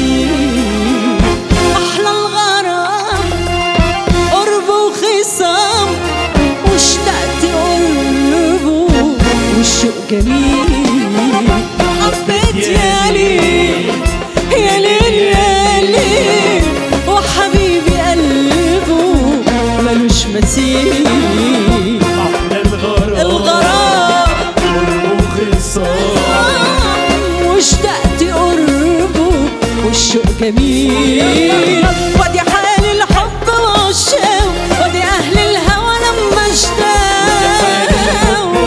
مثيل. أحلى الغرام قرب وخصام، واشتقت قربه والشوق جميل. حبيت يا ليل يا ليل يا ليل، وحبيبي قلبه ملوش مثيل. الغرام واشتقت قربه والشوق جميل. ودي حال الحب وعشاق، ودي أهل الهوى لما اشتاقوا،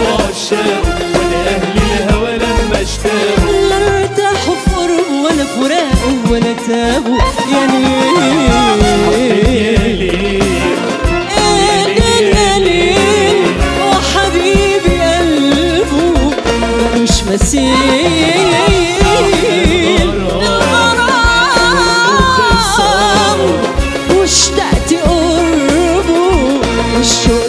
لا ارتاحوا في قربه ولا فراقه ولا تابوا. يا ليل وحبيبي قلبه ملوش مثيل. الغرام واشتقت قربه والشوق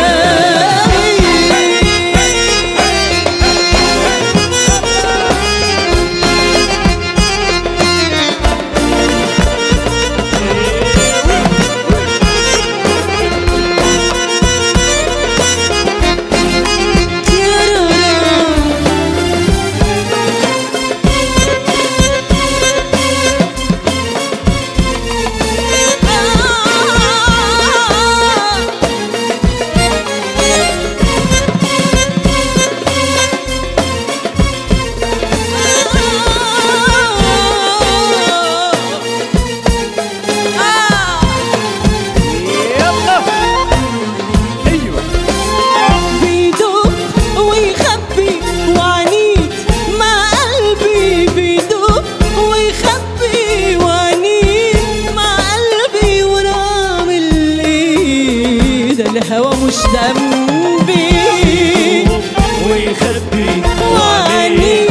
الهوى مش ذنبي، ويخبي وعنيد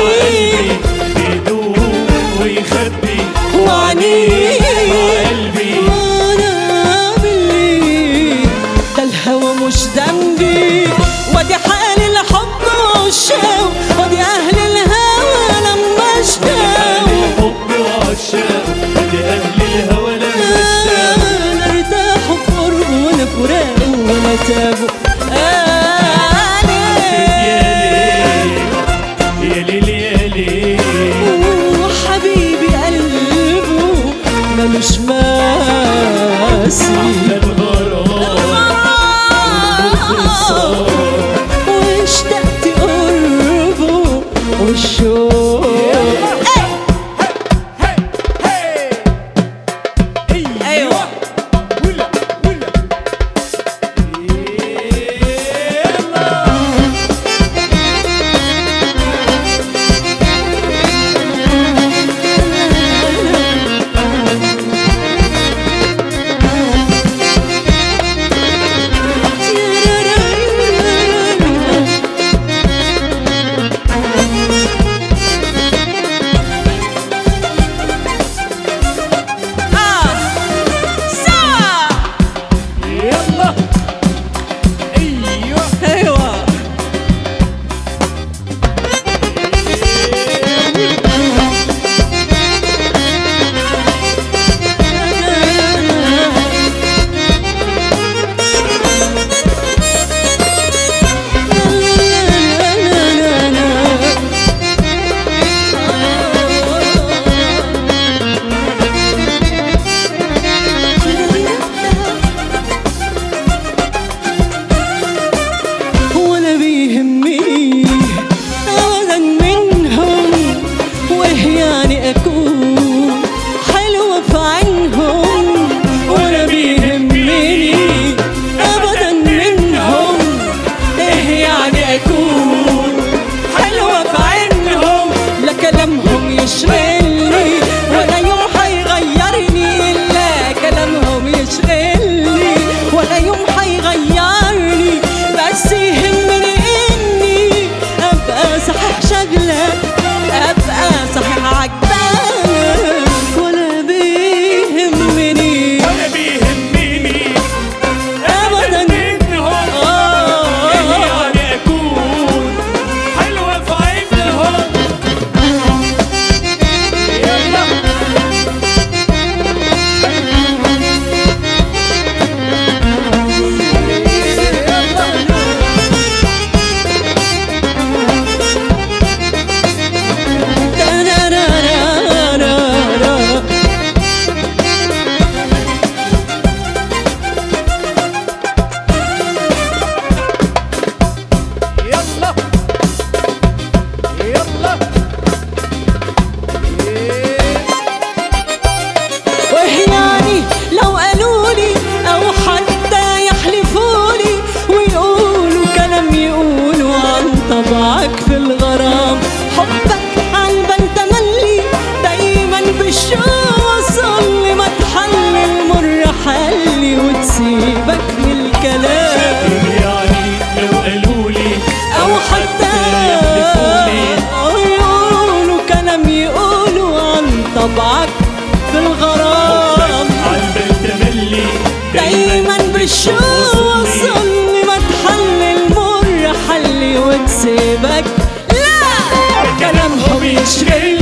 بيدوب ويخبي وعنيد قلبي وانا بالليل. ده الهوى مش ذنبي، ودي حال الحب والشوق، ودي اهل الهوى لما اشتاقوا. الحب وعشاق ودي اهل الهوى لما اشتاقوا، لا ارتاحوا في قربه ولا فراقه ولا تابوا. يا ليل يا ليل وحبيبي قلبه ملوش مثيل. واشتقت قربه والشوق. ايوه بالشوق وصلي، ما تحلي المر حلي وتسيبك من الكلام. يعني لو قالولي أو حتى يقولوا كلام يقولوا عن طبعك في الغرام. عالبال تملي دايما بالشوق وصلي، ما تحلي المر حلي وتسيبك. لا كلامهم يشغل